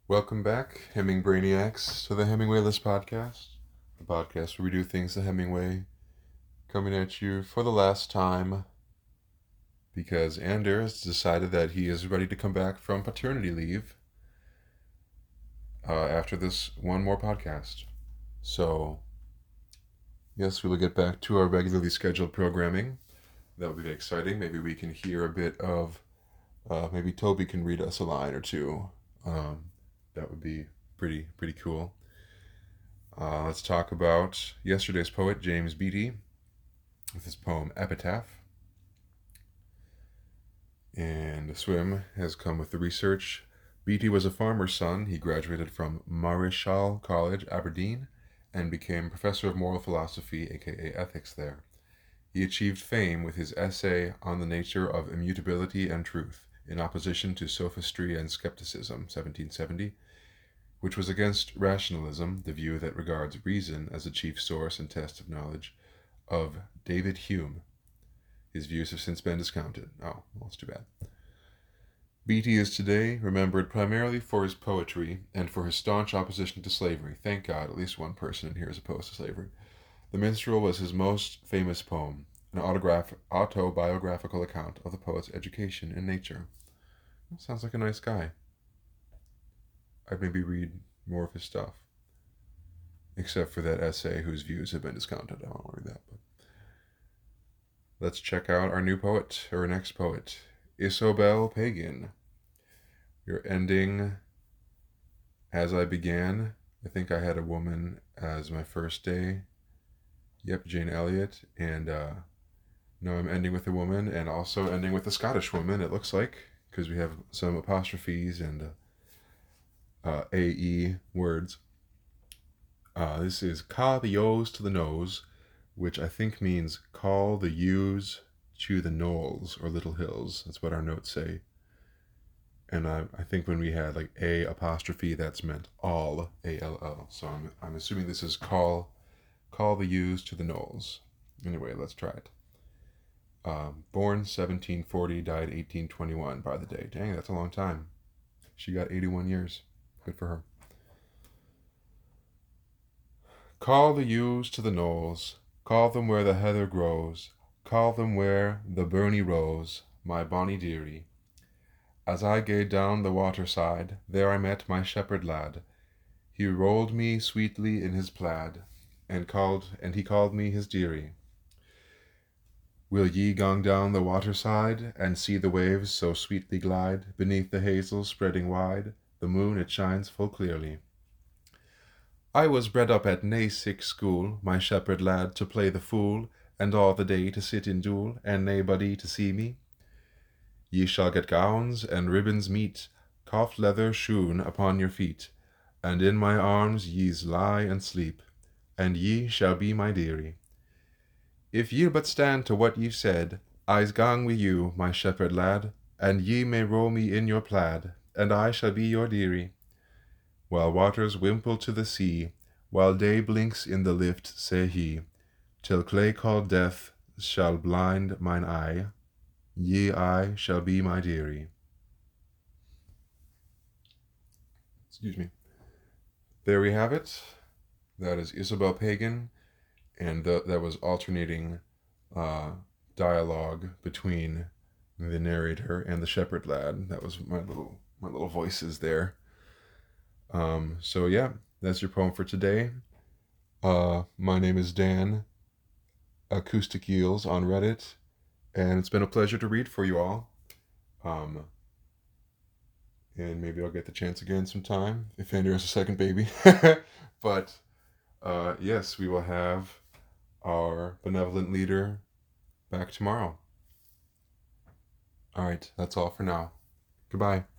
Welcome back, Hemming Brainiacs, to the Hemingway List podcast, the podcast where we do things the Hemingway, coming at you for the last time because Anders decided that he is ready to come back from paternity leave after this one more podcast. So, yes, we will get back to our regularly scheduled programming. That will be exciting. Maybe we can hear a bit of, maybe Toby can read us a line or two. That would be pretty cool. Let's talk about yesterday's poet, James Beattie, with his poem Epitaph. And the swim has come with the research. Beattie was a farmer's son. He graduated from Marischal College, Aberdeen, and became professor of moral philosophy, aka ethics, there. He achieved fame with his essay on the nature of immutability and truth, in opposition to sophistry and skepticism, 1770, which was against rationalism, the view that regards reason as the chief source and test of knowledge, of David Hume. His views have since been discounted. Oh, well, that's too bad. Beattie is today remembered primarily for his poetry and for his staunch opposition to slavery. Thank God, at least one person in here is opposed to slavery. The Minstrel was his most famous poem, an autobiographical account of the poet's education in nature. Sounds like a nice guy. I'd maybe read more of his stuff. Except for that essay whose views have been discounted. I don't want to read that. But let's check out our new poet, or next poet, Isobel Pagan. Your ending, as I began. I think I had a woman as my first day. Yep, Jane Elliott. And now I'm ending with a woman and also ending with a Scottish woman, it looks like, because we have some apostrophes and AE words. This is ca the O's to the nose, which I think means call the U's to the knolls or little hills. That's what our notes say. And I think when we had like a apostrophe, that's meant all, ALL. So I'm assuming this is call the U's to the knolls. Anyway, let's try it. Born 1740, died 1821 by the day. Dang, that's a long time. She got 81 years. Good for her. Call the ewes to the knolls, call them where the heather grows, call them where the burnie rose, my bonny dearie. As I gaed down the water side, there I met my shepherd lad. He rolled me sweetly in his plaid, and he called me his dearie. Will ye gang down the water side, and see the waves so sweetly glide, beneath the hazels spreading wide, the moon it shines full clearly. I was bred up at nae sic school, my shepherd lad, to play the fool, and all the day to sit in dool, and naebody to see me. Ye shall get gowns and ribbons meet, coft leather shoon upon your feet, and in my arms ye's lie and sleep, and ye shall be my dearie. If ye'll but stand to what ye've said, I's gang wi' you, my shepherd lad, and ye may roll me in your plaid, and I shall be your dearie. While waters wimple to the sea, while day blinks in the lift, say he, till clay called death shall blind mine eye, ye I shall be my dearie. Excuse me. There we have it. That is Isobel Pagan, and that was alternating dialogue between the narrator and the shepherd lad. That was my little voices there. So yeah, that's your poem for today. My name is Dan, Acoustic Eels on Reddit, and it's been a pleasure to read for you all. And maybe I'll get the chance again sometime if Andrew has a second baby. But yes, we will have our benevolent leader back tomorrow. All right, that's all for now. Goodbye.